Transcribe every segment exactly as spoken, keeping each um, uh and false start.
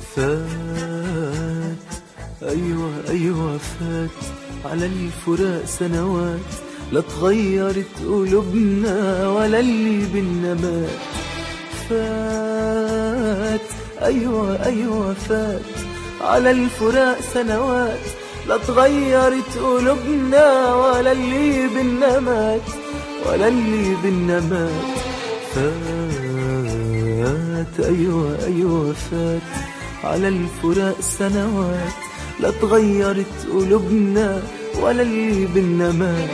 فات أيوة أيوة فات على الفراق سنوات، لا اتغيرت قلوبنا ولا اللي بينا مات. فات أيوة أيوة فات على الفراق سنوات، لا اتغيرت قلوبنا ولا اللي بينا مات، ولا اللي بينا مات. فات أيوة أيوة فات على الفراق سنوات، لا اتغيرت قلوبنا ولا اللي بينا مات.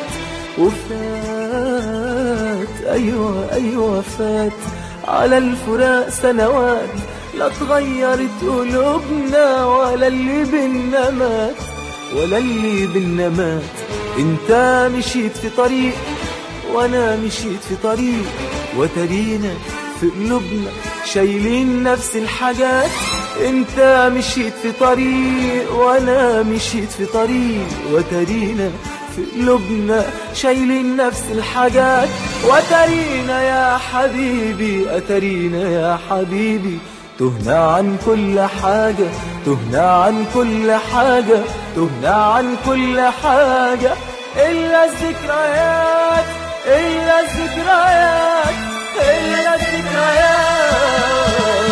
وفات أيوة أيوة فات على الفراق سنوات، لا اتغيرت قلوبنا ولا اللي بينا مات، ولا اللي بينا مات. انت مشيت في طريق وانا مشيت في طريق، وترينا في قلوبنا شايلين نفس الحاجات. انت مشيت في طريق وانا مشيت في طريق، وترينا في قلوبنا شايلين نفس الحاجات. وترينا يا حبيبي اترينا يا حبيبي، تهنا عن كل حاجة، تهنا عن كل حاجة، تهنا عن كل حاجة إلا الذكريات، إلا الذكريات، إلا الذكريات.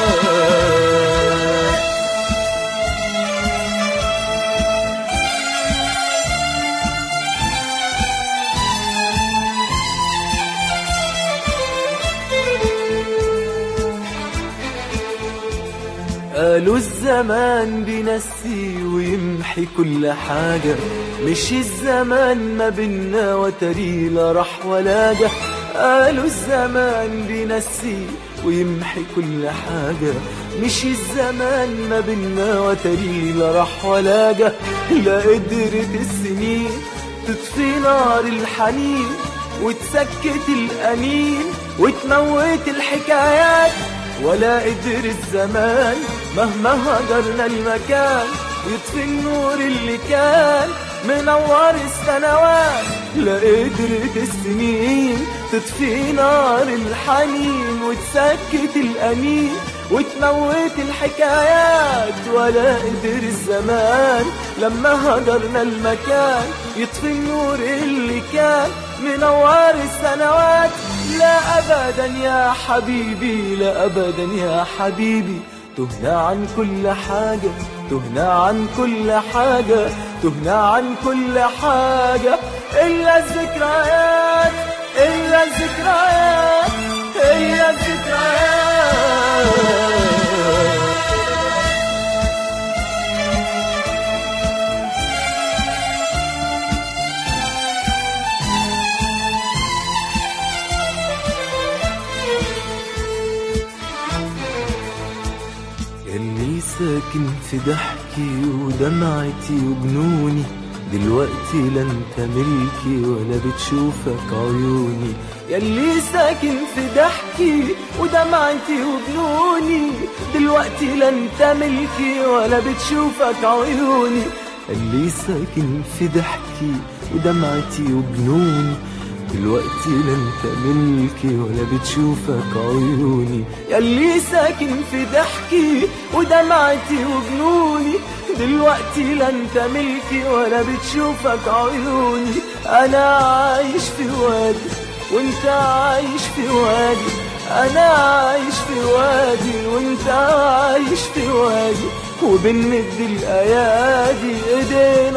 قالوا الزمان بينسي ويمحي كل حاجة، مش الزمان ما بينا وتري لا راح ولا جه. قالوا الزمان بينسي ويمحي كل حاجة، مش الزمان ما بينا وتري لا راح ولا جه. لا قدرت السنين تطفي نار الحنين وتسكت الأنين وتموت الحكايات، ولا قدر الزمان مهما هجرنا المكان يطفي النور اللي كان منور السنوات. لا قدرت السنين تطفي نار الحنين وتسكت الأنين وتموت الحكايات، ولا قدر الزمان لما هجرنا المكان يطفي النور اللي كان منور السنوات. لا أبدا يا حبيبي، لا أبدا يا حبيبي، تهنا عن كل حاجة، تهنا عن كل حاجة، تهنا عن كل حاجة إلا الذكريات، إلا الذكريات، إلا الذكريات. يلي ساكن في ضحكي ودمعتي وجنوني، دلوقتي لا انت ملكي ولا بتشوفك عيوني. يلي ساكن في ضحكي ودمعتي وجنوني، دلوقتي لا انت ملكي ولا بتشوفك عيوني. يلي ساكن في ضحكي ودمعتي وجنوني، دلوقتي لا انت ملكي ولا بتشوفك عيوني. يلي ساكن في ضحكي ودمعتي وجنوني، دلوقتي لا انت ملكي ولا بتشوفك عيوني. انا عايش في وادي وانت عايش في وادي، انا عايش في وادي وانت عايش في وادي، وبنمد الايادي ايدينا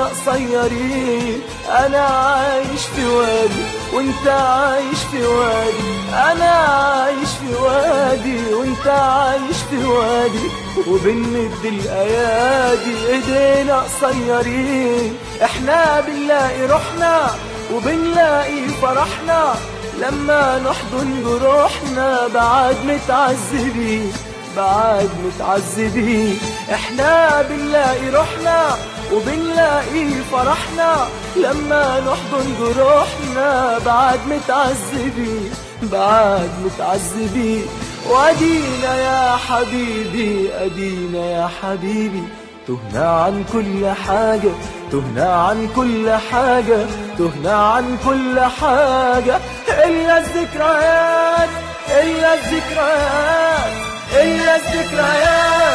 قصيرين. انا عايش في وادي وانت عايش في وادي، انا عايش في وادي وانت عايش في وادي، وبنمد الايادي ايدينا قصيرين. احنا بنلاقي روحنا وبنلاقي فرحنا لما نحضن جروحنا بعد متعذبين، بعد متعذبين. احنا بنلاقي روحنا وبنلاقي فرحنا لما نحضن جروحنا بعد متعذبين، بعد متعذبين. وادينا يا حبيبي، ادينا يا حبيبي، تهنا عن كل حاجة، تهنا عن كل حاجة، تهنا عن كل حاجة إلا الذكريات، إلا الذكريات، إلا الذكريات.